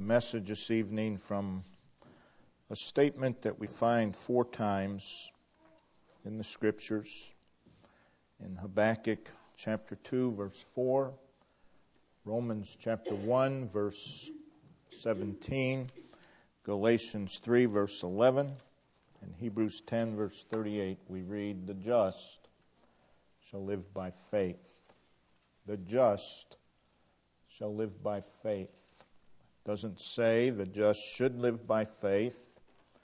message this evening from a statement that we find 4 times in the Scriptures. In Habakkuk chapter 2, verse 4, Romans chapter 1, verse 17, Galatians 3, verse 11, and Hebrews 10, verse 38, we read, "The just shall live by faith." The just shall live by faith. Doesn't say the just should live by faith.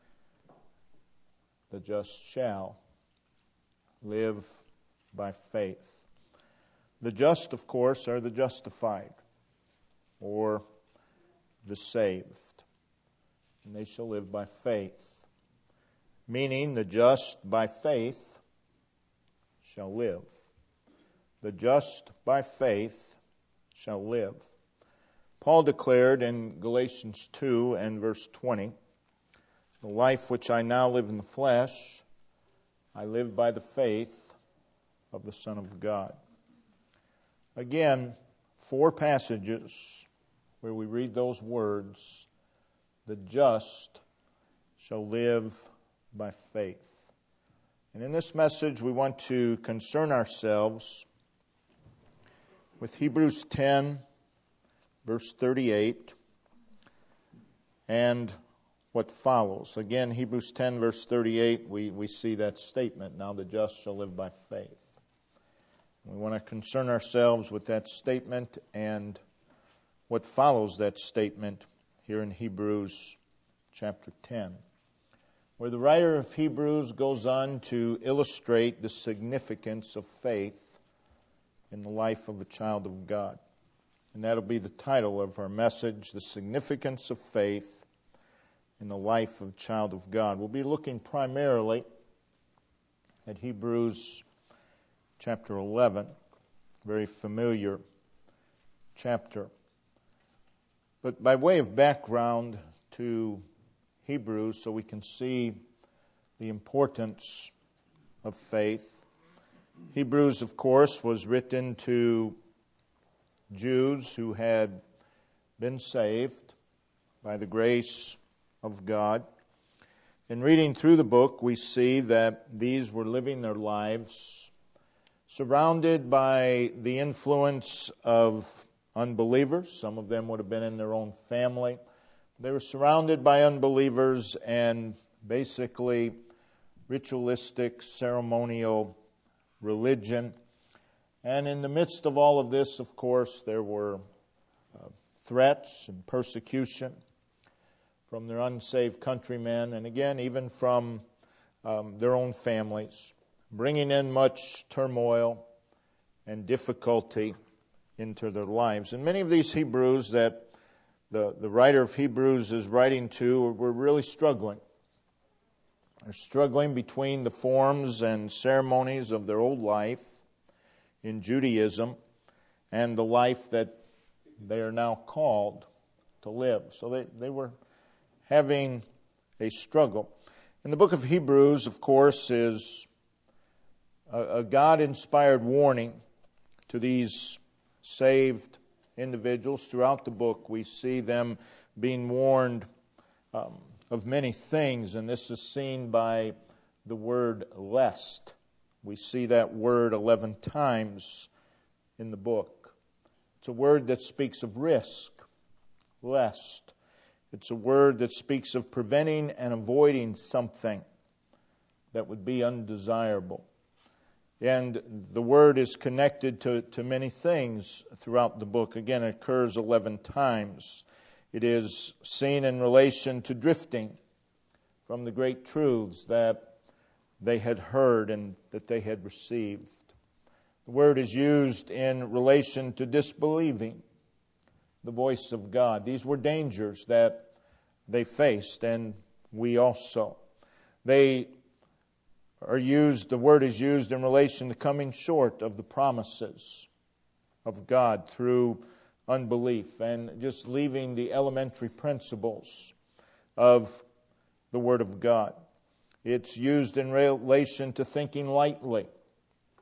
The just shall live by faith. The just, of course, are the justified or the saved. And they shall live by faith. Meaning the just by faith shall live. The just by faith shall live. Paul declared in Galatians 2 and verse 20, "The life which I now live in the flesh, I live by the faith of the Son of God." Again, 4 passages where we read those words, "The just shall live by faith." And in this message we want to concern ourselves with Hebrews 10, verse 38, and what follows. Again, Hebrews 10, verse 38, we see that statement, "Now the just shall live by faith." We want to concern ourselves with that statement and what follows that statement here in Hebrews chapter 10, where the writer of Hebrews goes on to illustrate the significance of faith in the life of a child of God. And that'll be the title of our message, "The Significance of Faith in the Life of a Child of God." We'll be looking primarily at Hebrews chapter 11, very familiar chapter. But by way of background to Hebrews, so we can see the importance of faith, Hebrews, of course, was written to Jews who had been saved by the grace of God. In reading through the book, we see that these were living their lives surrounded by the influence of unbelievers. Some of them would have been in their own family. They were surrounded by unbelievers and basically ritualistic, ceremonial religion. And in the midst of all of this, of course, there were threats and persecution from their unsaved countrymen, and again, even from their own families, bringing in much turmoil and difficulty into their lives. And many of these Hebrews that the writer of Hebrews is writing to were really struggling. They're struggling between the forms and ceremonies of their old life in Judaism and the life that they are now called to live. So they were having a struggle. And the book of Hebrews, of course, is a God-inspired warning to these saved individuals. Throughout the book, we see them being warned of many things, and this is seen by the word lest. We see that word 11 times in the book. It's a word that speaks of risk, lest. It's a word that speaks of preventing and avoiding something that would be undesirable. And the word is connected to many things throughout the book. Again, it occurs 11 times. It is seen in relation to drifting from the great truths that they had heard and that they had received. The word is used in relation to disbelieving the voice of God. These were dangers that they faced, and we also. The word is used in relation to coming short of the promises of God through unbelief and just leaving the elementary principles of the Word of God. It's used in relation to thinking lightly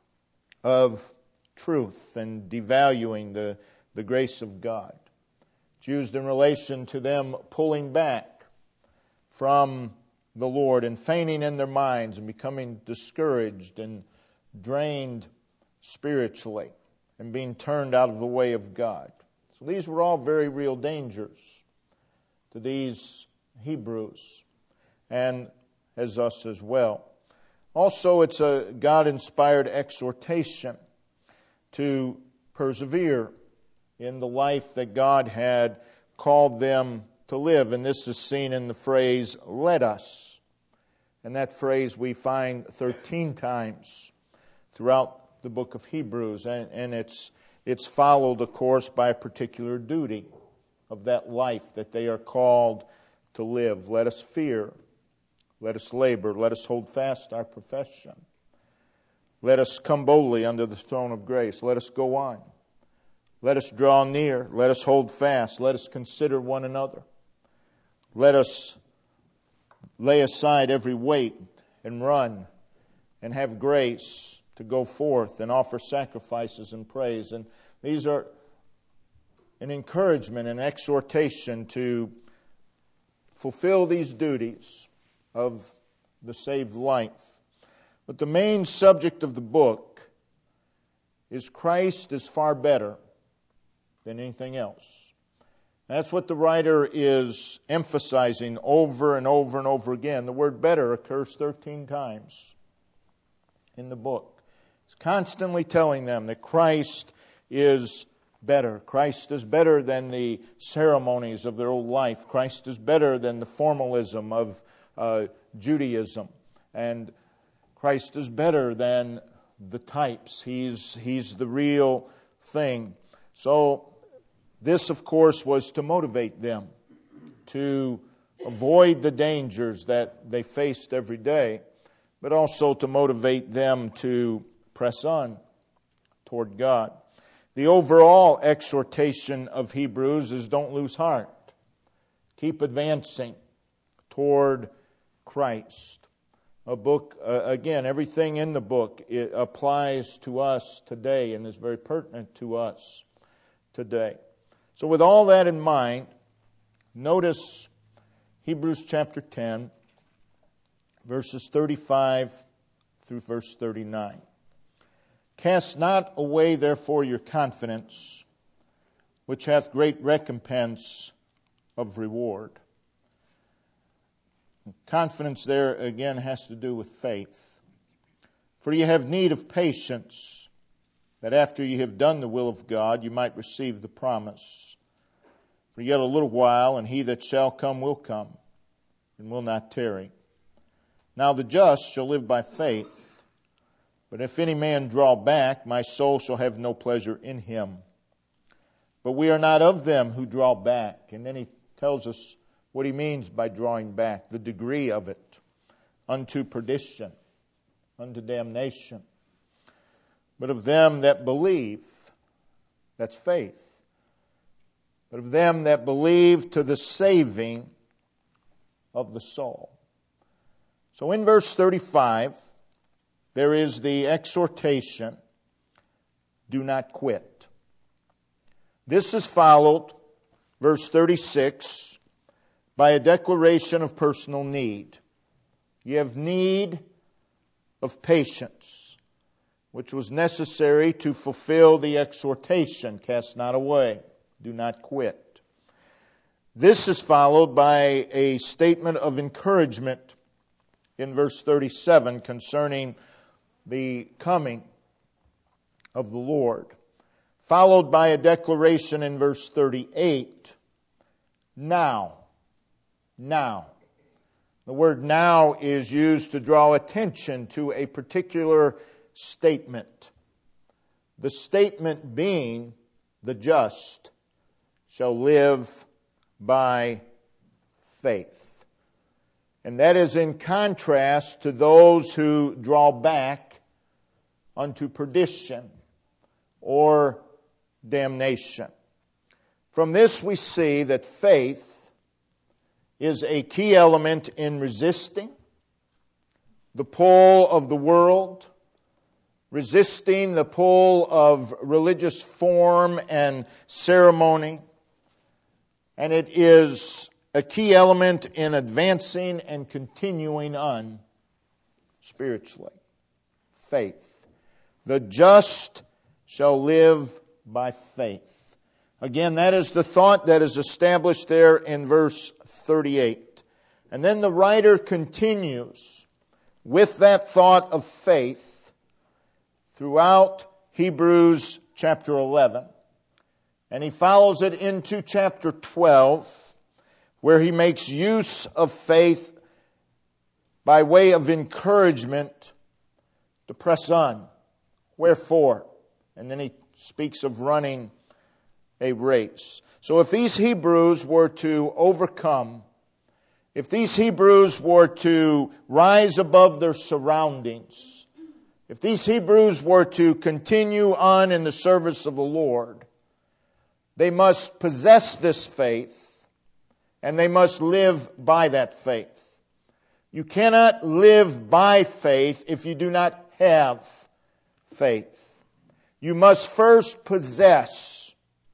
of truth and devaluing the grace of God. It's used in relation to them pulling back from the Lord and fainting in their minds and becoming discouraged and drained spiritually and being turned out of the way of God. So these were all very real dangers to these Hebrews and as us as well. Also, it's a God-inspired exhortation to persevere in the life that God had called them to live. And this is seen in the phrase, let us. And that phrase we find 13 times throughout the book of Hebrews. And it's followed, of course, by a particular duty of that life that they are called to live. Let us fear. Let us labor. Let us hold fast our profession. Let us come boldly under the throne of grace. Let us go on. Let us draw near. Let us hold fast. Let us consider one another. Let us lay aside every weight and run and have grace to go forth and offer sacrifices and praise. And these are an encouragement and exhortation to fulfill these duties of the saved life. But the main subject of the book is Christ is far better than anything else. That's what the writer is emphasizing over and over and over again. The word better occurs 13 times in the book. It's constantly telling them that Christ is better. Christ is better than the ceremonies of their old life. Christ is better than the formalism of Judaism. And Christ is better than the types. He's the real thing. So this, of course, was to motivate them to avoid the dangers that they faced every day, but also to motivate them to press on toward God. The overall exhortation of Hebrews is don't lose heart. Keep advancing toward Christ. A book, again, everything in the book, it applies to us today and is very pertinent to us today. So with all that in mind, notice Hebrews chapter 10, verses 35 through verse 39. Cast not away therefore your confidence, which hath great recompense of reward. Confidence there again has to do with faith. For you have need of patience, that after you have done the will of God, you might receive the promise. For yet a little while, and he that shall come will come, and will not tarry. Now the just shall live by faith. But if any man draw back, my soul shall have no pleasure in him. But we are not of them who draw back. And then he tells us what he means by drawing back, the degree of it, unto perdition, unto damnation. But of them that believe, that's faith. But of them that believe to the saving of the soul. So in verse 35, there is the exhortation, do not quit. This is followed, verse 36, by a declaration of personal need. You have need of patience, which was necessary to fulfill the exhortation, cast not away, do not quit. This is followed by a statement of encouragement in verse 37 concerning the coming of the Lord, followed by a declaration in verse 38, now. The word now is used to draw attention to a particular statement. The statement being, the just shall live by faith. And that is in contrast to those who draw back unto perdition or damnation. From this we see that faith is a key element in resisting the pull of the world, resisting the pull of religious form and ceremony, and it is a key element in advancing and continuing on spiritually. Faith. The just shall live by faith. Again, that is the thought that is established there in verse 38. And then the writer continues with that thought of faith throughout Hebrews chapter 11. And he follows it into chapter 12, where he makes use of faith by way of encouragement to press on. Wherefore? And then he speaks of running a race. So if these Hebrews were to overcome, if these Hebrews were to rise above their surroundings, if these Hebrews were to continue on in the service of the Lord, they must possess this faith, and they must live by that faith. You cannot live by faith if you do not have faith. You must first possess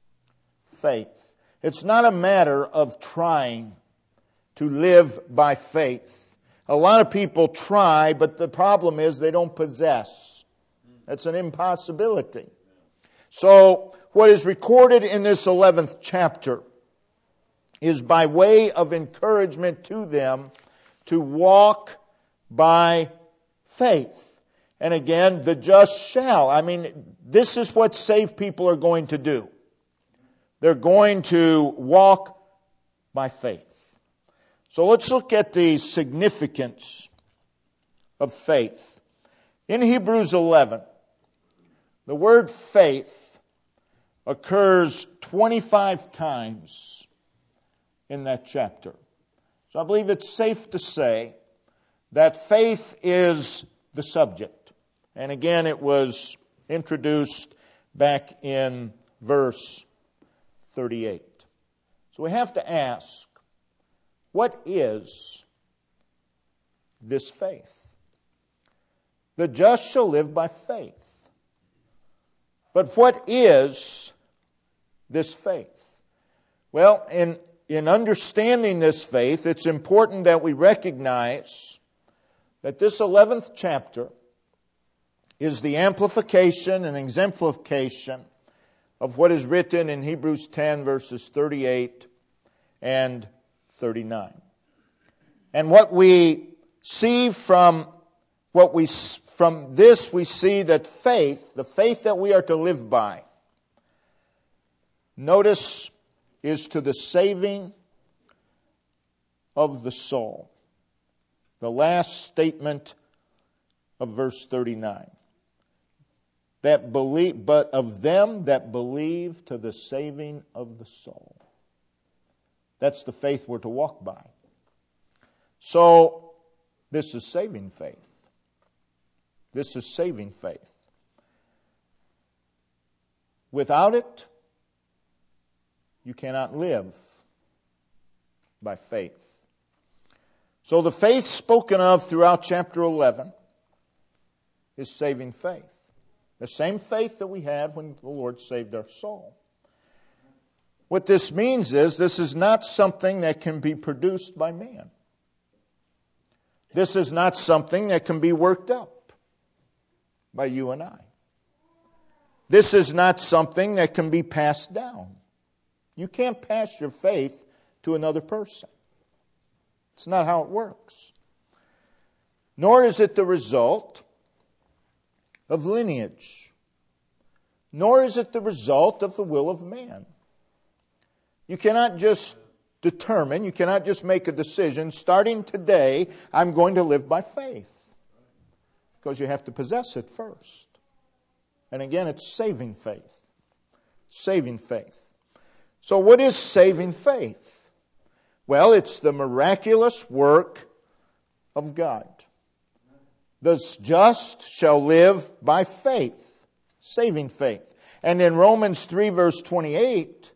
faith. It's not a matter of trying to live by faith. A lot of people try, but the problem is they don't possess. That's an impossibility. So, what is recorded in this 11th chapter is by way of encouragement to them to walk by faith. And again, the just shall. I mean, this is what saved people are going to do. They're going to walk by faith. So let's look at the significance of faith. In Hebrews 11, the word faith occurs 25 times in that chapter. So I believe it's safe to say that faith is the subject. And again, it was introduced back in verse 38. So we have to ask, what is this faith? The just shall live by faith. But what is this faith? Well, in understanding this faith, it's important that we recognize that this 11th chapter is the amplification and exemplification of what is written in Hebrews 10 verses 38 and 39. And what we see from this, we see that faith, the faith that we are to live by, notice, is to the saving of the soul. The last statement of verse 39. That believe, but of them that believe to the saving of the soul. That's the faith we're to walk by. So, this is saving faith. This is saving faith. Without it, you cannot live by faith. So the faith spoken of throughout chapter 11 is saving faith. The same faith that we had when the Lord saved our soul. What this means is this is not something that can be produced by man. This is not something that can be worked up by you and I. This is not something that can be passed down. You can't pass your faith to another person. It's not how it works. Nor is it the result of lineage. Nor is it the result of the will of man. You cannot just determine, you cannot just make a decision, starting today, I'm going to live by faith. Because you have to possess it first. And again, it's saving faith. Saving faith. So what is saving faith? Well, it's the miraculous work of God. The just shall live by faith. Saving faith. And in Romans 3 verse 28,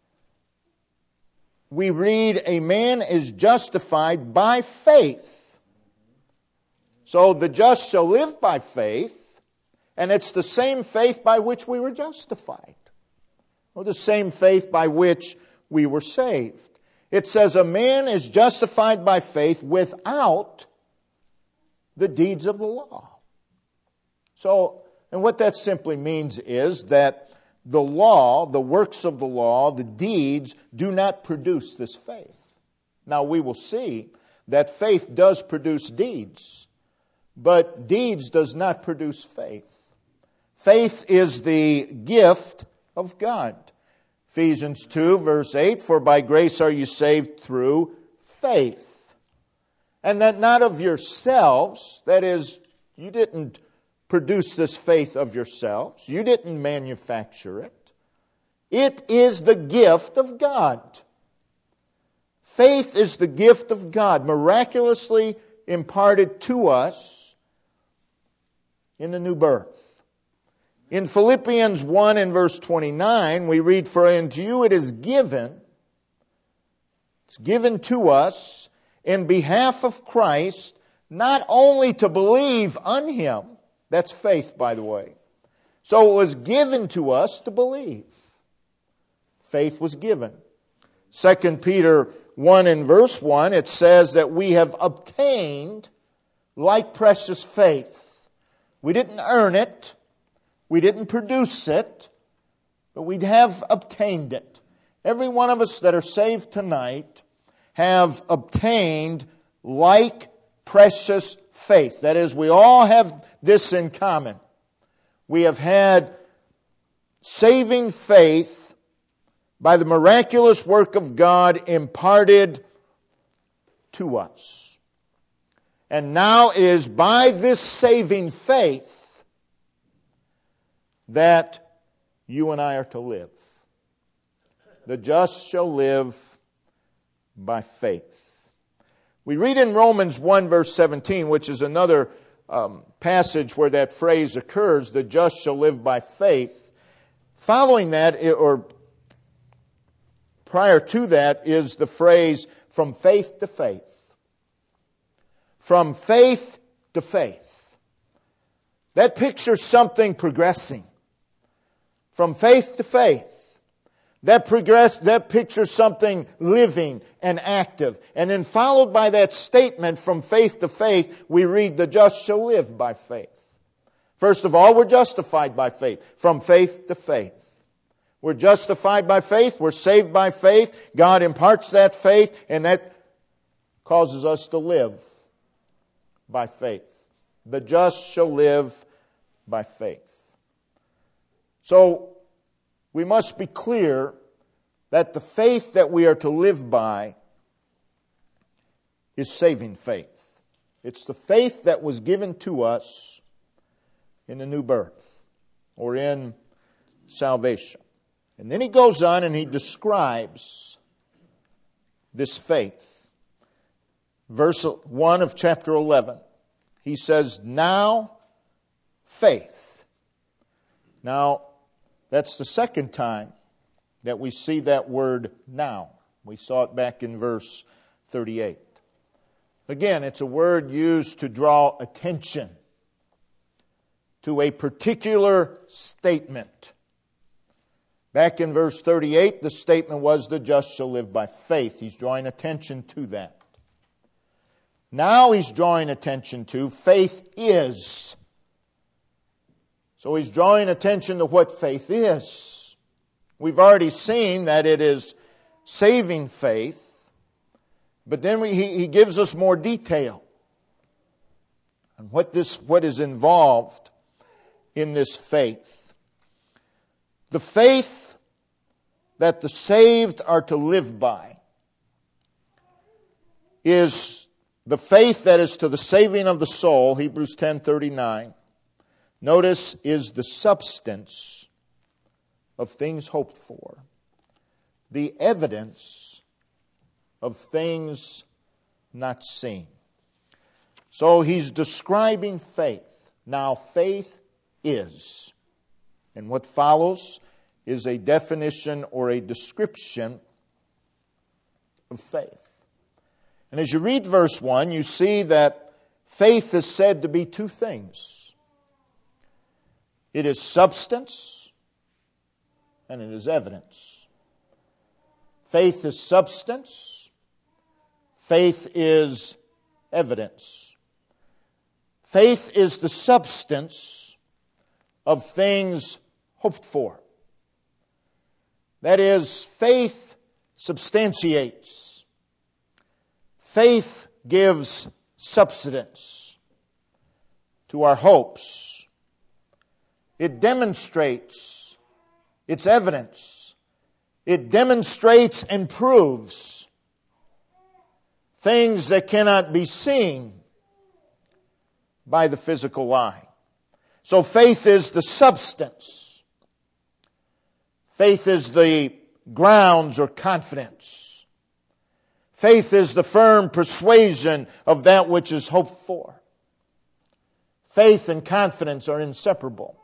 we read, a man is justified by faith. So the just shall live by faith, and it's the same faith by which we were justified. Or the same faith by which we were saved. It says a man is justified by faith without the deeds of the law. So, and what that simply means is that the law, the works of the law, the deeds do not produce this faith. Now we will see that faith does produce deeds, but deeds does not produce faith. Faith is the gift of God. Ephesians 2 verse 8, for by grace are you saved through faith. And that not of yourselves, that is, you didn't produce this faith of yourselves. You didn't manufacture it. It is the gift of God. Faith is the gift of God, miraculously imparted to us in the new birth. In Philippians 1 and verse 29, we read, for unto you it is given, it's given to us in behalf of Christ, not only to believe on Him, that's faith, by the way. So it was given to us to believe. Faith was given. 2 Peter 1 and verse 1, it says that we have obtained like precious faith. We didn't earn it. We didn't produce it, but we have obtained it. Every one of us that are saved tonight have obtained like precious faith. That is, we all have this in common. We have had saving faith by the miraculous work of God imparted to us. And now it is by this saving faith that you and I are to live. The just shall live by faith. We read in Romans 1 verse 17, which is another passage where that phrase occurs, the just shall live by faith. Following that, or prior to that, is the phrase from faith to faith. From faith to faith. That pictures something progressing. From faith to faith. That pictures something living and active. And then followed by that statement, from faith to faith, we read, the just shall live by faith. First of all, we're justified by faith. From faith to faith. We're justified by faith. We're saved by faith. God imparts that faith, and that causes us to live by faith. The just shall live by faith. So, we must be clear that the faith that we are to live by is saving faith. It's the faith that was given to us in the new birth, or in salvation. And then he goes on and he describes this faith. Verse 1 of chapter 11. He says, now faith. Now, that's the second time that we see that word now. We saw it back in verse 38. Again, it's a word used to draw attention to a particular statement. Back in verse 38, the statement was, the just shall live by faith. He's drawing attention to that. Now he's drawing attention to faith is. So he's drawing attention to what faith is. We've already seen that it is saving faith, but then he gives us more detail on what is involved in this faith. The faith that the saved are to live by is the faith that is to the saving of the soul, Hebrews 10:39. Notice, is the substance of things hoped for, the evidence of things not seen. So he's describing faith. Now faith is. And what follows is a definition or a description of faith. And as you read verse 1, you see that faith is said to be two things. It is substance and it is evidence. Faith is substance. Faith is evidence. Faith is the substance of things hoped for. That is, faith substantiates. Faith gives substance to our hopes. It demonstrates, it's evidence. It demonstrates and proves things that cannot be seen by the physical eye. So faith is the substance. Faith is the grounds or confidence. Faith is the firm persuasion of that which is hoped for. Faith and confidence are inseparable.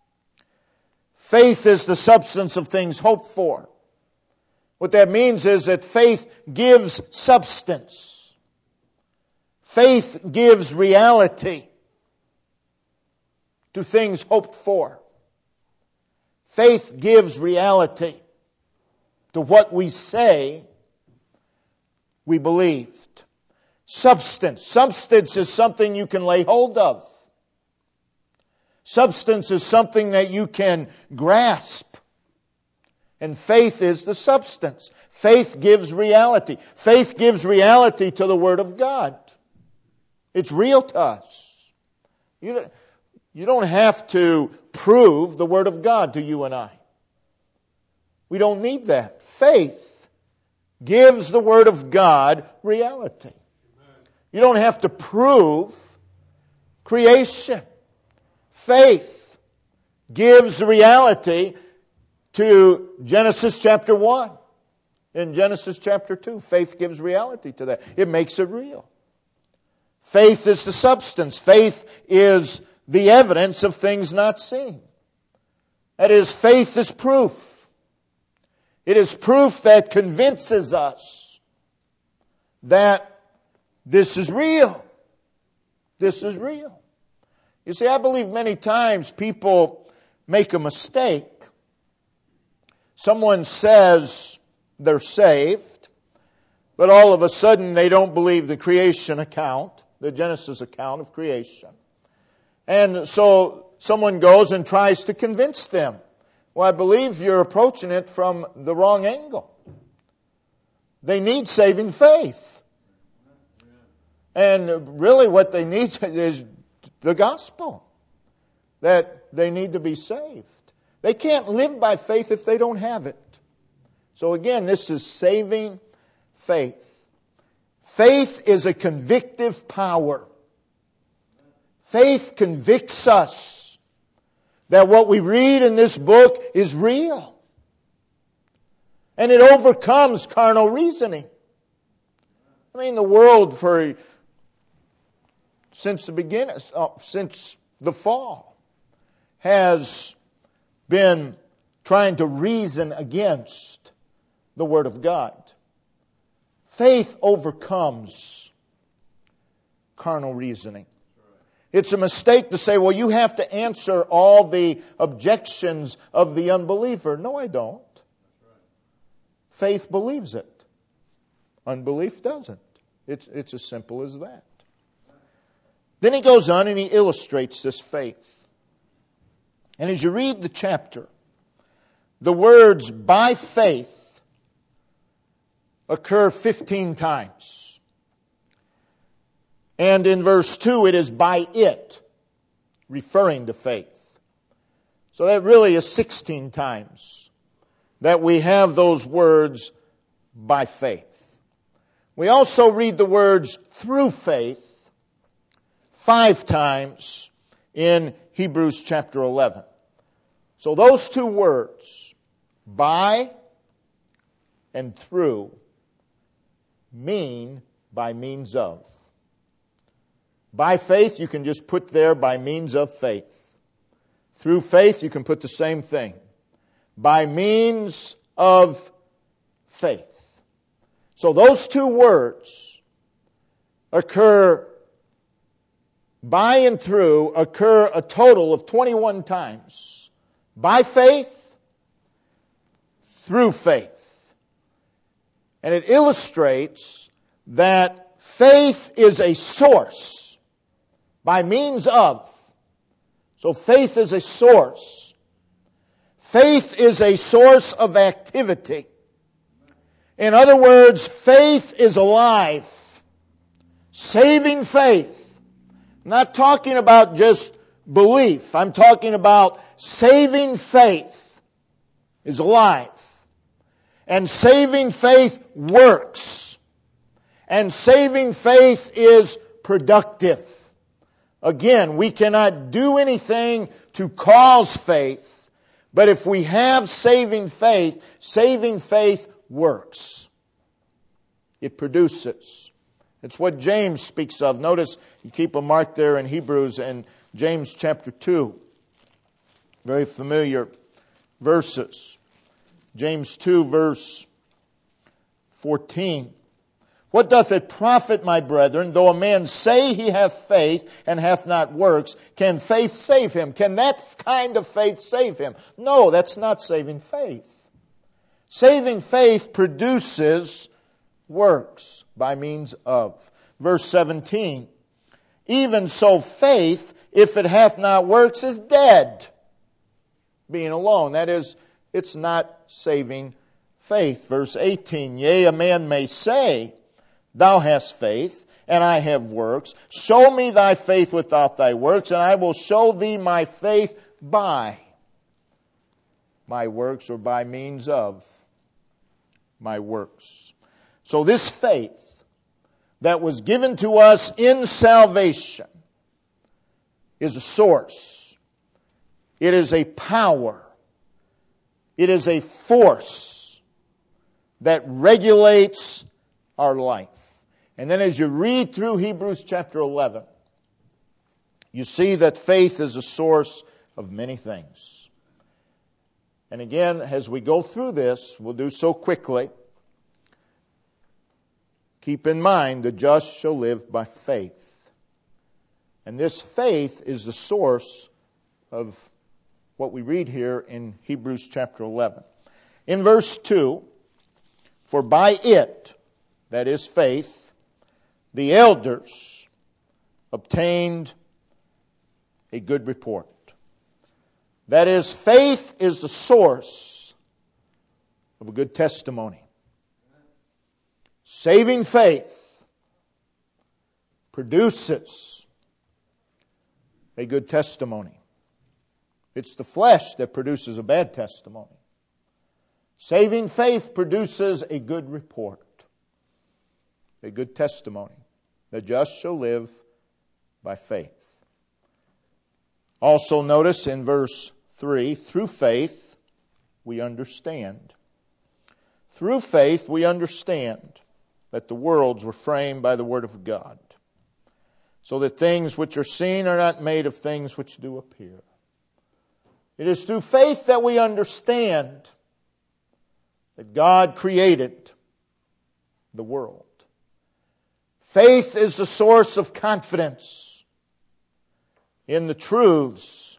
Faith is the substance of things hoped for. What that means is that faith gives substance. Faith gives reality to things hoped for. Faith gives reality to what we say we believed. Substance. Substance is something you can lay hold of. Substance is something that you can grasp. And faith is the substance. Faith gives reality. Faith gives reality to the Word of God. It's real to us. You don't have to prove the Word of God to you and I. We don't need that. Faith gives the Word of God reality. You don't have to prove creation. Faith gives reality to Genesis chapter 1. In Genesis chapter 2, faith gives reality to that. It makes it real. Faith is the substance. Faith is the evidence of things not seen. That is, faith is proof. It is proof that convinces us that this is real. This is real. You see, I believe many times people make a mistake. Someone says they're saved, but all of a sudden they don't believe the creation account, the Genesis account of creation. And so someone goes and tries to convince them. Well, I believe you're approaching it from the wrong angle. They need saving faith. And really what they need is the gospel. That they need to be saved. They can't live by faith if they don't have it. So again, this is saving faith. Faith is a convictive power. Faith convicts us that what we read in this book is real. And it overcomes carnal reasoning. I mean, the world since the beginning, since the fall, has been trying to reason against the Word of God. Faith overcomes carnal reasoning. It's a mistake to say, well, you have to answer all the objections of the unbeliever. No, I don't. Faith believes it. Unbelief doesn't. It's as simple as that. Then he goes on and he illustrates this faith. And as you read the chapter, the words by faith occur 15 times. And in verse 2, it is by it, referring to faith. So that really is 16 times that we have those words by faith. We also read the words through faith 5 times in Hebrews chapter 11. So those two words, by and through, mean by means of. By faith, you can just put there by means of faith. Through faith, you can put the same thing. By means of faith. So those two words occur by and through, occur a total of 21 times. By faith, through faith. And it illustrates that faith is a source by means of. So faith is a source. Faith is a source of activity. In other words, faith is alive. Saving faith. I'm not talking about just belief. I'm talking about saving faith is alive. And saving faith works. And saving faith is productive. Again, we cannot do anything to cause faith, but if we have saving faith works. It produces. It's what James speaks of. Notice, you keep a mark there in Hebrews and James chapter 2. Very familiar verses. James 2 verse 14. What doth it profit, my brethren, though a man say he hath faith and hath not works? Can faith save him? Can that kind of faith save him? No, that's not saving faith. Saving faith produces works by means of. Verse 17. Even so faith, if it hath not works, is dead. Being alone. That is, it's not saving faith. Verse 18. Yea, a man may say, Thou hast faith, and I have works. Show me thy faith without thy works, and I will show thee my faith by my works, or by means of my works. So this faith that was given to us in salvation is a source. It is a power. It is a force that regulates our life. And then as you read through Hebrews chapter 11, you see that faith is a source of many things. And again, as we go through this, we'll do so quickly. Keep in mind, the just shall live by faith. And this faith is the source of what we read here in Hebrews chapter 11. In verse 2, for by it, that is faith, the elders obtained a good report. That is, faith is the source of a good testimony. Saving faith produces a good testimony. It's the flesh that produces a bad testimony. Saving faith produces a good report, a good testimony. The just shall live by faith. Also notice in verse 3, through faith we understand. Through faith we understand that the worlds were framed by the word of God, so that things which are seen are not made of things which do appear. It is through faith that we understand that God created the world. Faith is the source of confidence in the truths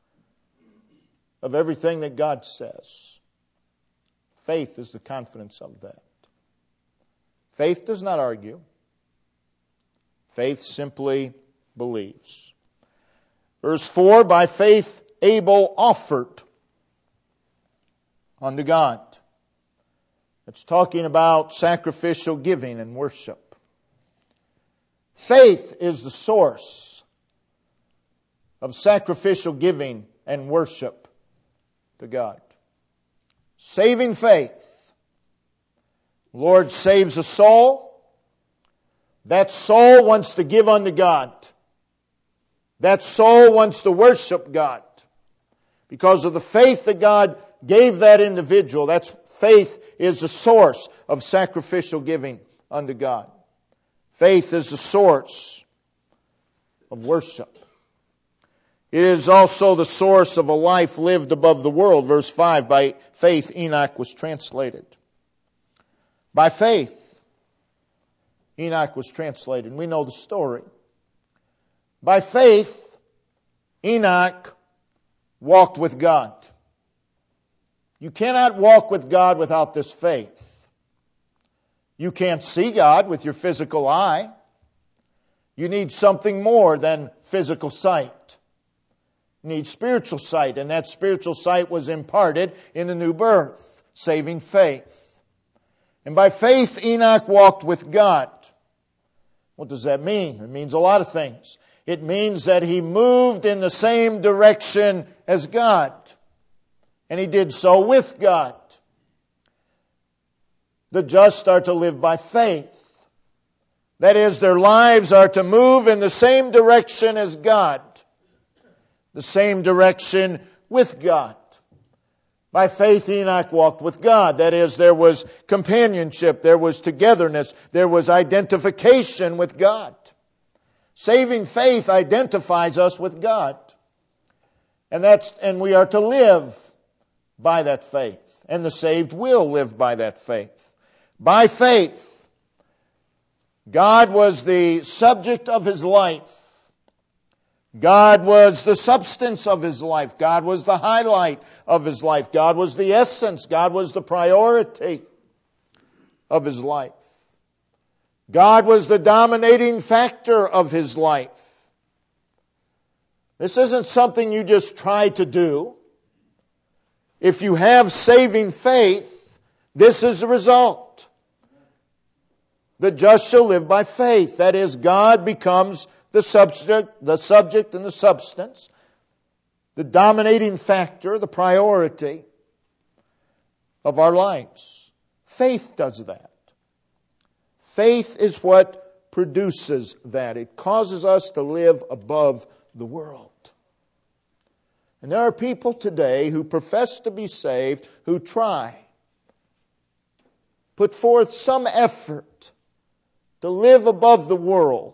of everything that God says. Faith is the confidence of that. Faith does not argue. Faith simply believes. Verse 4, by faith Abel offered unto God. It's talking about sacrificial giving and worship. Faith is the source of sacrificial giving and worship to God. Saving faith. The Lord saves a soul. That soul wants to give unto God. That soul wants to worship God. Because of the faith that God gave that individual, that's faith is the source of sacrificial giving unto God. Faith is the source of worship. It is also the source of a life lived above the world. Verse 5, by faith Enoch was translated. By faith Enoch was translated. We know the story. By faith Enoch walked with God. You cannot walk with God without this faith. You can't see God with your physical eye. You need something more than physical sight. You need spiritual sight, and that spiritual sight was imparted in the new birth, saving faith. And by faith Enoch walked with God. What does that mean? It means a lot of things. It means that he moved in the same direction as God. And he did so with God. The just are to live by faith. That is, their lives are to move in the same direction as God. The same direction with God. By faith Enoch walked with God. That is, there was companionship, there was togetherness, there was identification with God. Saving faith identifies us with God. And we are to live by that faith. And the saved will live by that faith. By faith, God was the subject of his life. God was the substance of his life. God was the highlight of his life. God was the essence. God was the priority of his life. God was the dominating factor of his life. This isn't something you just try to do. If you have saving faith, this is the result. The just shall live by faith. That is, God becomes the subject and the substance, the dominating factor, the priority of our lives. Faith does that. Faith is what produces that. It causes us to live above the world. And there are people today who profess to be saved, who try, put forth some effort to live above the world.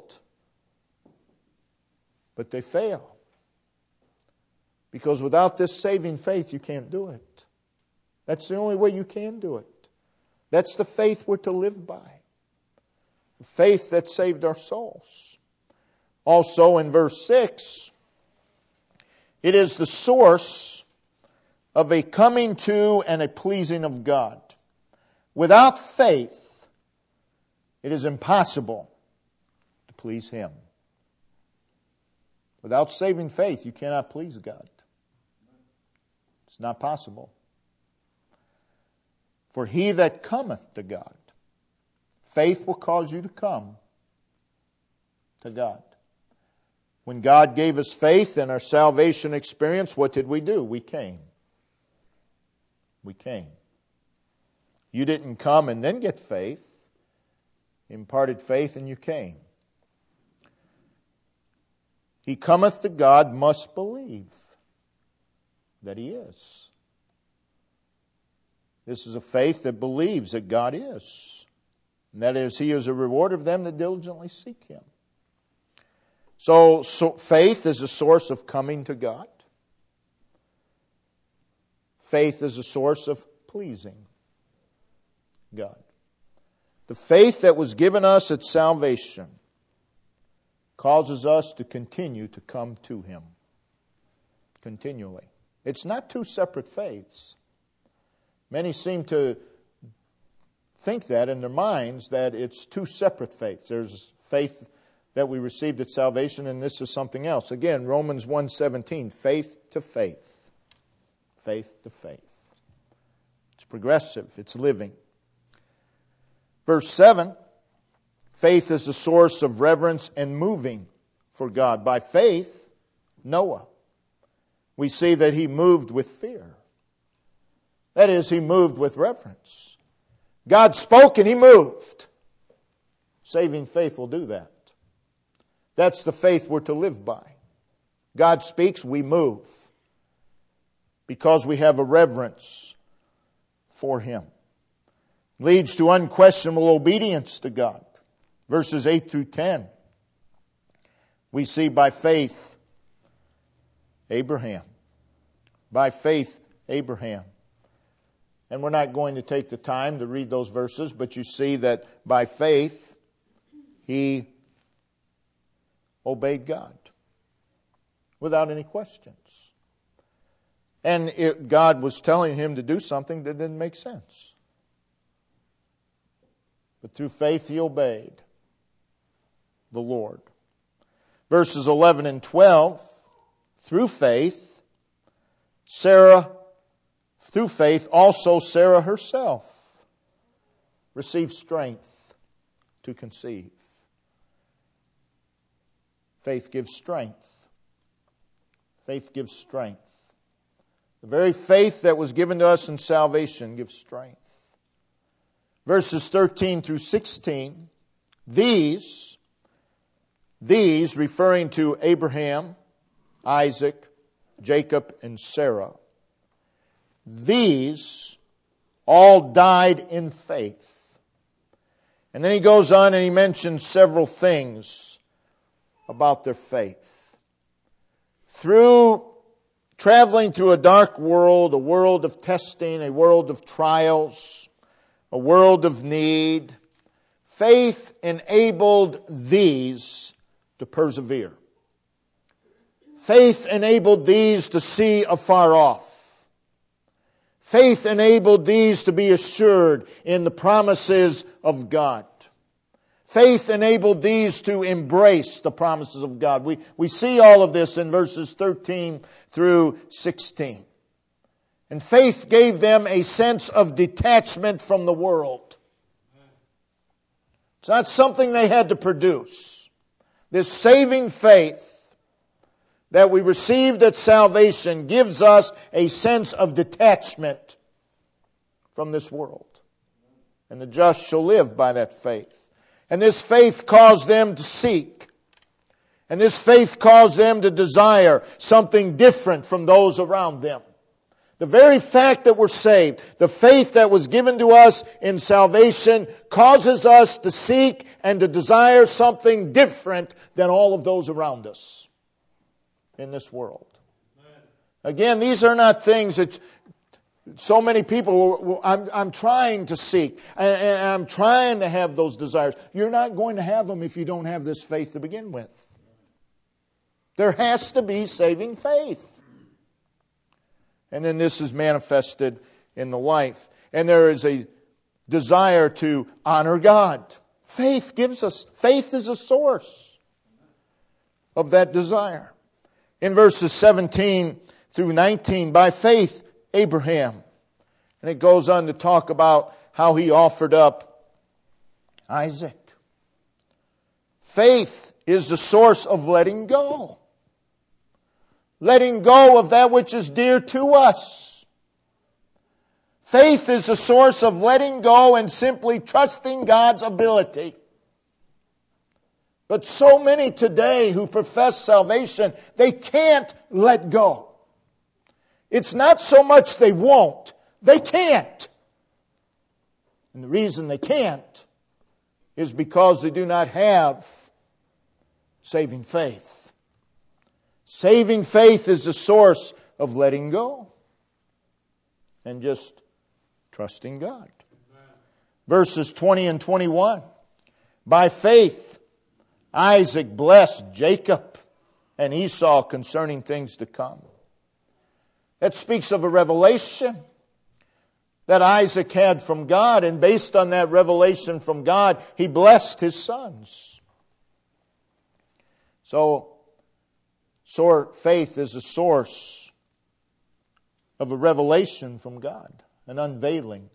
But they fail. Because without this saving faith, you can't do it. That's the only way you can do it. That's the faith we're to live by. The faith that saved our souls. Also in verse 6, it is the source of a coming to and a pleasing of God. Without faith, it is impossible to please Him. Without saving faith, you cannot please God. It's not possible. For he that cometh to God, faith will cause you to come to God. When God gave us faith in our salvation experience, what did we do? We came. We came. You didn't come and then get faith. Imparted faith and you came. He cometh to God must believe that He is. This is a faith that believes that God is. And that is, He is a rewarder of them that diligently seek Him. So faith is a source of coming to God. Faith is a source of pleasing God. The faith that was given us at salvation causes us to continue to come to Him. Continually. It's not two separate faiths. Many seem to think that in their minds, that it's two separate faiths. There's faith that we received at salvation, and this is something else. Again, Romans 1:17, faith to faith. Faith to faith. It's progressive. It's living. Verse 7, faith is the source of reverence and moving for God. By faith, Noah, we see that he moved with fear. That is, he moved with reverence. God spoke and he moved. Saving faith will do that. That's the faith we're to live by. God speaks, we move. Because we have a reverence for Him. Leads to unquestionable obedience to God. Verses 8 through 10. We see by faith, Abraham. By faith, Abraham. And we're not going to take the time to read those verses, but you see that by faith, he obeyed God without any questions. And God was telling him to do something that didn't make sense. but through faith he obeyed the Lord. Verses 11 and 12, through faith also Sarah herself received strength to conceive. Faith gives strength. Faith gives strength. The very faith that was given to us in salvation gives strength. Verses 13 through 16, these referring to Abraham, Isaac, Jacob, and Sarah, these all died in faith. And then he goes on and he mentions several things about their faith. Through traveling through a dark world, a world of testing, a world of trials, a world of need, faith enabled these to persevere. Faith enabled these to see afar off. Faith enabled these to be assured in the promises of God. Faith enabled these to embrace the promises of God. We see all of this in verses 13 through 16. And faith gave them a sense of detachment from the world. It's not something they had to produce. This saving faith that we received at salvation gives us a sense of detachment from this world. And the just shall live by that faith. And this faith caused them to seek. And this faith caused them to desire something different from those around them. The very fact that we're saved, the faith that was given to us in salvation, causes us to seek and to desire something different than all of those around us in this world. Again, these are not things that so many people, I'm trying to seek, and I'm trying to have those desires. You're not going to have them if you don't have this faith to begin with. There has to be saving faith. And then this is manifested in the life. And there is a desire to honor God. Faith is a source of that desire. In verses 17 through 19, by faith, Abraham. And it goes on to talk about how he offered up Isaac. Faith is the source of letting go. Letting go of that which is dear to us. Faith is the source of letting go and simply trusting God's ability. But so many today who profess salvation, they can't let go. It's not so much they won't, they can't. And the reason they can't is because they do not have saving faith. Saving faith is the source of letting go and just trusting God. Verses 20 and 21. By faith, Isaac blessed Jacob and Esau concerning things to come. That speaks of a revelation that Isaac had from God, and based on that revelation from God, he blessed his sons. So faith is a source of a revelation from God, an unveiling.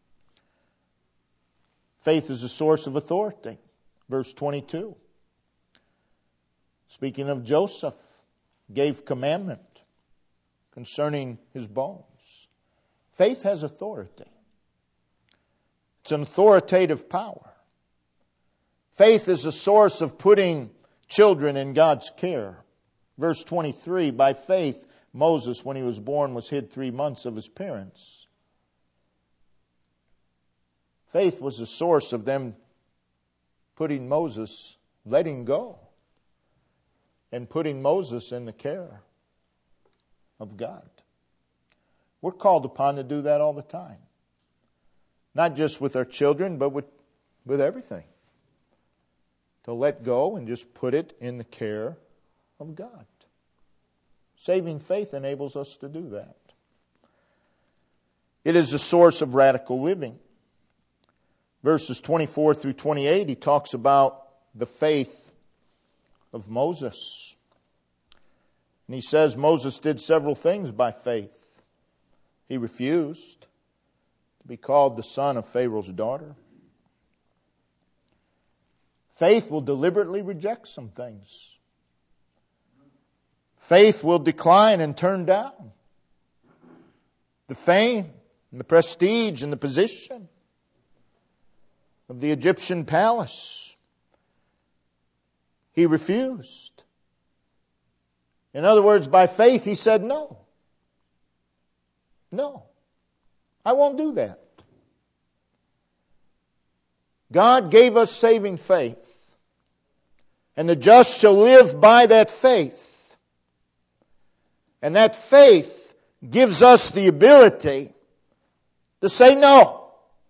Faith is a source of authority. Verse 22. Speaking of Joseph, gave commandment concerning his bones. Faith has authority. It's an authoritative power. Faith is a source of putting children in God's care. Verse 23, by faith, Moses, when he was born, was hid 3 months of his parents. Faith was the source of them putting Moses, letting go, and putting Moses in the care of God. We're called upon to do that all the time. Not just with our children, but with everything. To let go and just put it in the care of God. Saving faith enables us to do that. It is a source of radical living. verses 24 through 28, he talks about the faith of Moses. And he says Moses did several things by faith. He refused to be called the son of Pharaoh's daughter. Faith will deliberately reject some things. Faith will decline and turn down the fame and the prestige and the position of the Egyptian palace. He refused. In other words, by faith he said no. No, I won't do that. God gave us saving faith, and the just shall live by that faith. And that faith gives us the ability to say no.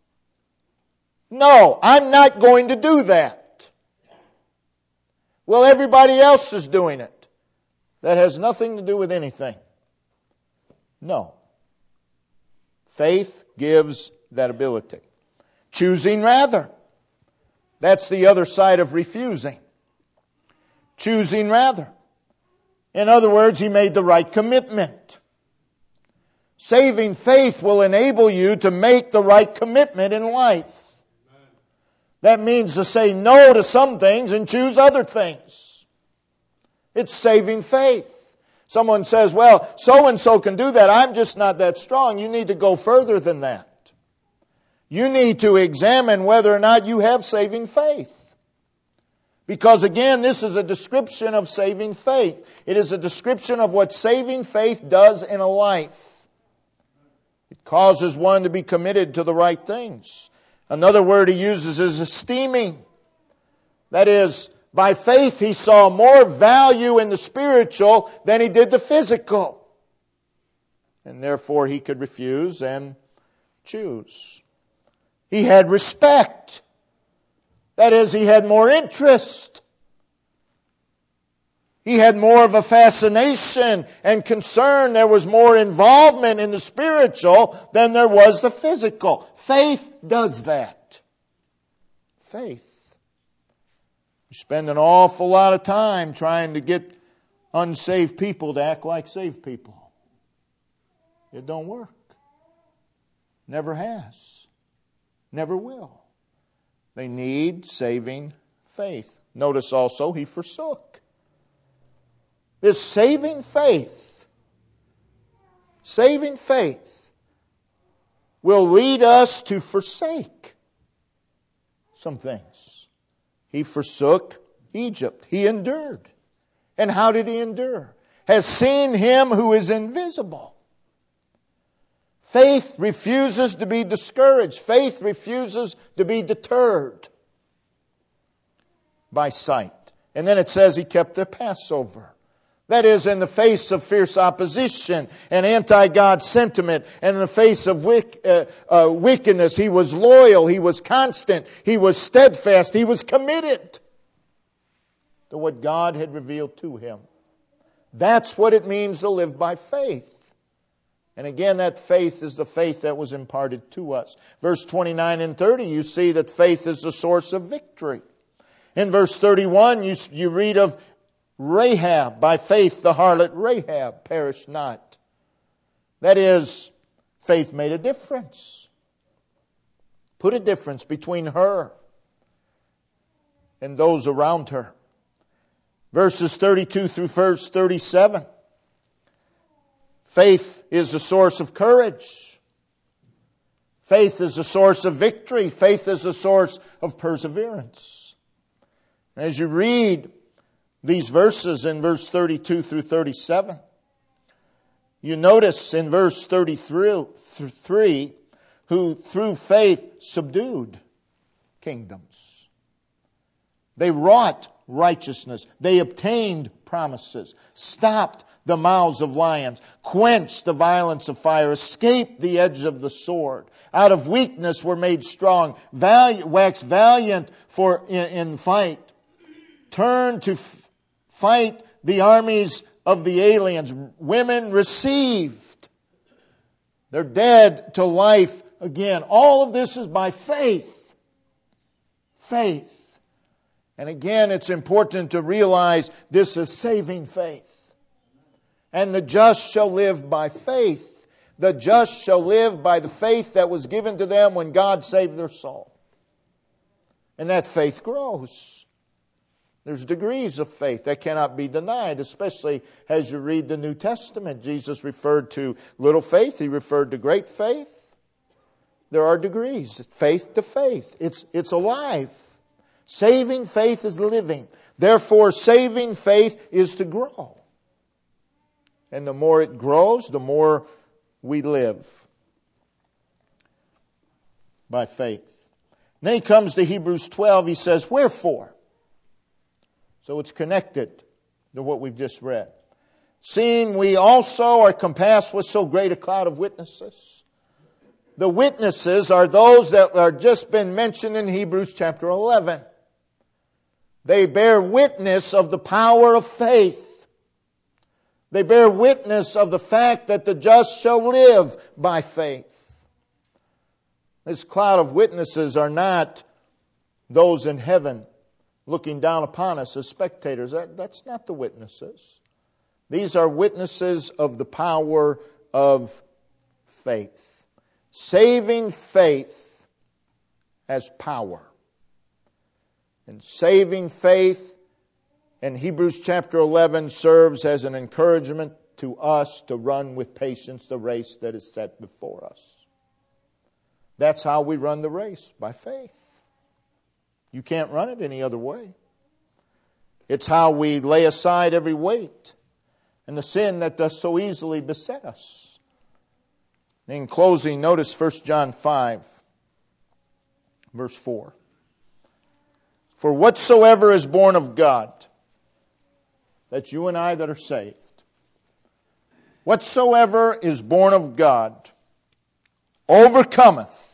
No, I'm not going to do that. Well, everybody else is doing it. That has nothing to do with anything. No. Faith gives that ability. Choosing rather. That's the other side of refusing. Choosing rather. In other words, he made the right commitment. Saving faith will enable you to make the right commitment in life. That means to say no to some things and choose other things. It's saving faith. Someone says, well, so-and-so can do that. I'm just not that strong. You need to go further than that. You need to examine whether or not you have saving faith. Because again, this is a description of saving faith. It is a description of what saving faith does in a life. It causes one to be committed to the right things. Another word he uses is esteeming. That is, by faith he saw more value in the spiritual than he did the physical. And therefore he could refuse and choose. He had respect. That is, he had more interest. He had more of a fascination and concern. There was more involvement in the spiritual than there was the physical. Faith does that. Faith. You spend an awful lot of time trying to get unsaved people to act like saved people. It don't work. Never has. Never will. They need saving faith. Notice also he forsook. This saving faith will lead us to forsake some things. He forsook Egypt. He endured. And how did he endure? Has seen him who is invisible. Faith refuses to be discouraged. Faith refuses to be deterred by sight. And then it says he kept the Passover. That is, in the face of fierce opposition and anti-God sentiment, and in the face of wickedness, he was loyal, he was constant, he was steadfast, he was committed to what God had revealed to him. That's what it means to live by faith. And again, that faith is the faith that was imparted to us. Verse 29 and 30, you see that faith is the source of victory. In verse 31, you read of Rahab. By faith, the harlot Rahab perished not. That is, faith made a difference. Put a difference between her and those around her. Verses 32 through verse 37. Faith is the source of courage. Faith is the source of victory. Faith is the source of perseverance. As you read these verses in verse 32 through 37, you notice in verse 33, who through faith subdued kingdoms. They wrought righteousness. They obtained promises, stopped the mouths of lions, quenched the violence of fire, escaped the edge of the sword. Out of weakness were made strong, waxed valiant in fight, turned to fight the armies of the aliens. Women received. They're dead to life again. All of this is by faith. faith. And again, it's important to realize this is saving faith. And the just shall live by faith. The just shall live by the faith that was given to them when God saved their soul. And that faith grows. There's degrees of faith that cannot be denied, especially as you read the New Testament. Jesus referred to little faith. He referred to great faith. There are degrees, faith to faith. It's alive. Saving faith is living. Therefore, saving faith is to grow. And the more it grows, the more we live by faith. Then he comes to Hebrews 12. He says, wherefore? So it's connected to what we've just read. Seeing we also are compassed with so great a cloud of witnesses. The witnesses are those that are just been mentioned in Hebrews chapter 11. They bear witness of the power of faith. They bear witness of the fact that the just shall live by faith. This cloud of witnesses are not those in heaven looking down upon us as spectators. That's not the witnesses. These are witnesses of the power of faith. Saving faith has power. And saving faith in Hebrews chapter 11 serves as an encouragement to us to run with patience the race that is set before us. That's how we run the race, by faith. You can't run it any other way. It's how we lay aside every weight and the sin that does so easily beset us. In closing, notice 1 John 5, verse 4. For whatsoever is born of God, that's you and I that are saved. Whatsoever is born of God overcometh.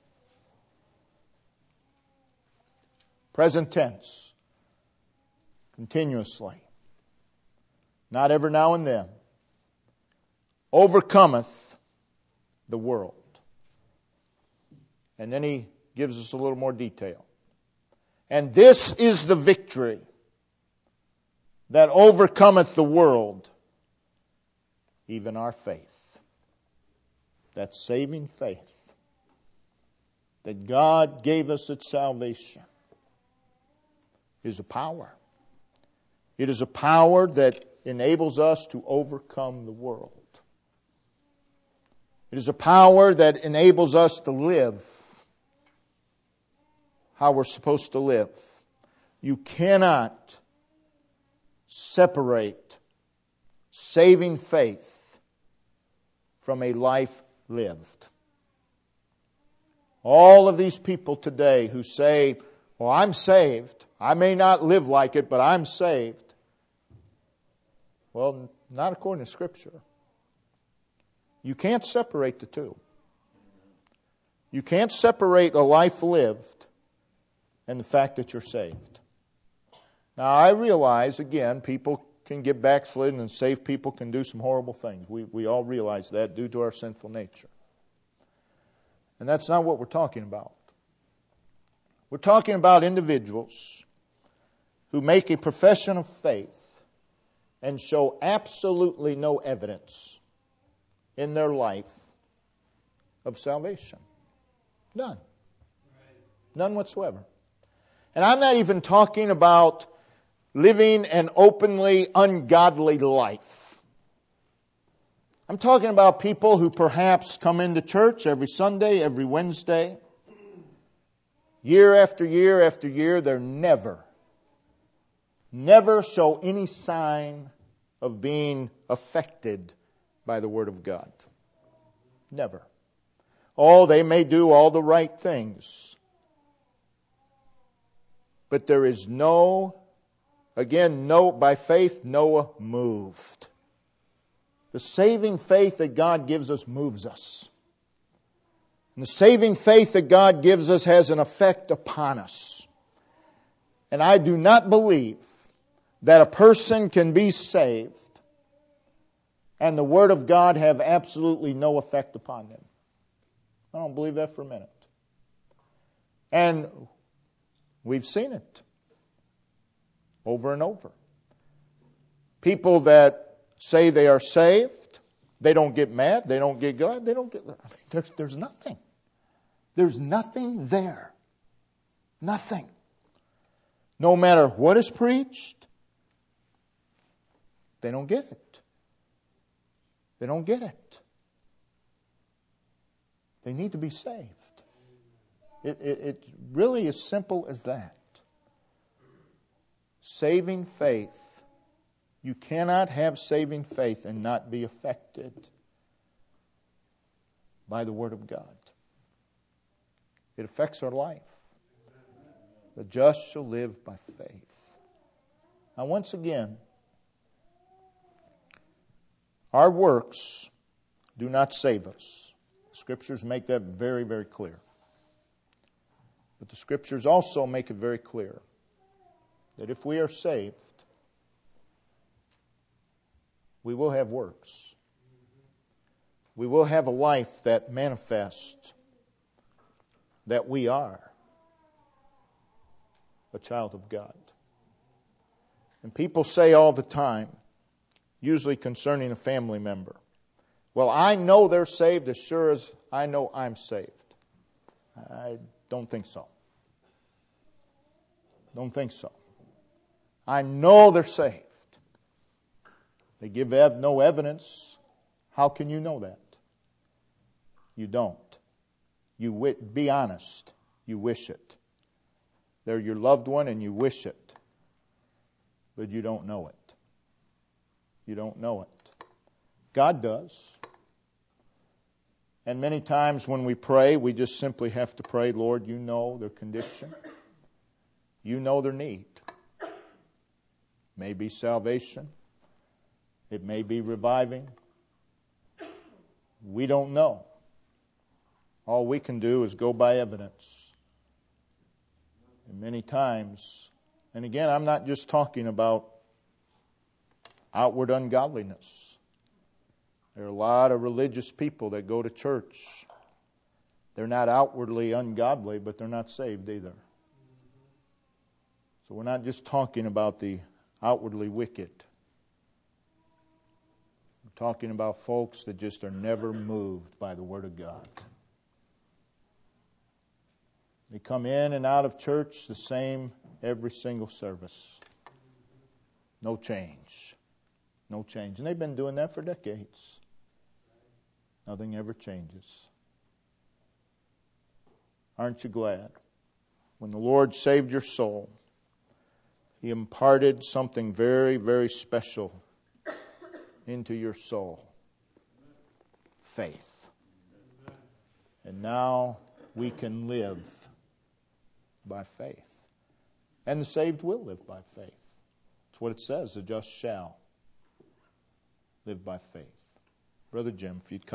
Present tense. Continuously. Not every now and then. Overcometh the world. And then he gives us a little more detail. And this is the victory that overcometh the world, even our faith. That's saving faith. That God gave us at salvation is a power. It is a power that enables us to overcome the world. It is a power that enables us to live how we're supposed to live. You cannot separate saving faith from a life lived. All of these people today who say, well, I'm saved. I may not live like it, but I'm saved. Well, not according to Scripture. You can't separate the two. You can't separate a life lived and the fact that you're saved. Now, I realize, again, people can get backslidden and saved people can do some horrible things. We all realize that due to our sinful nature. And that's not what we're talking about. We're talking about individuals who make a profession of faith and show absolutely no evidence in their life of salvation. None. None whatsoever. And I'm not even talking about living an openly ungodly life. I'm talking about people who perhaps come into church every Sunday, every Wednesday. Year after year after year, they're never show any sign of being affected by the Word of God. Never. Oh, they may do all the right things. But there is by faith, Noah moved. The saving faith that God gives us moves us. And the saving faith that God gives us has an effect upon us. And I do not believe that a person can be saved and the Word of God have absolutely no effect upon them. I don't believe that for a minute. And We've seen it over and over. People that say they are saved, they don't get mad, they don't get glad, there's nothing. There's nothing there. Nothing. No matter what is preached, they don't get it. They don't get it. They need to be saved. It really is simple as that. Saving faith. You cannot have saving faith and not be affected by the Word of God. It affects our life. The just shall live by faith. Now, once again, our works do not save us. The Scriptures make that very, very clear. But the Scriptures also make it very clear that if we are saved, we will have works. We will have a life that manifests that we are a child of God. And people say all the time, usually concerning a family member, well, I know they're saved as sure as I know I'm saved. I don't think so. Don't think so. I know they're saved. They give no evidence. How can you know that? You don't. Be honest. You wish it. They're your loved one and you wish it. But you don't know it. You don't know it. God does. And many times when we pray, we just simply have to pray, Lord, you know their condition. You know their need. Maybe salvation. It may be reviving. We don't know. All we can do is go by evidence. And many times, and again, I'm not just talking about outward ungodliness. There are a lot of religious people that go to church. They're not outwardly ungodly, but they're not saved either. So we're not just talking about the outwardly wicked. We're talking about folks that just are never moved by the Word of God. They come in and out of church the same every single service. No change. No change. And they've been doing that for decades. Nothing ever changes. Aren't you glad? When the Lord saved your soul, He imparted something very, very special into your soul. Faith. And now we can live by faith. And the saved will live by faith. That's what it says. The just shall live by faith. Brother Jim, if you'd come.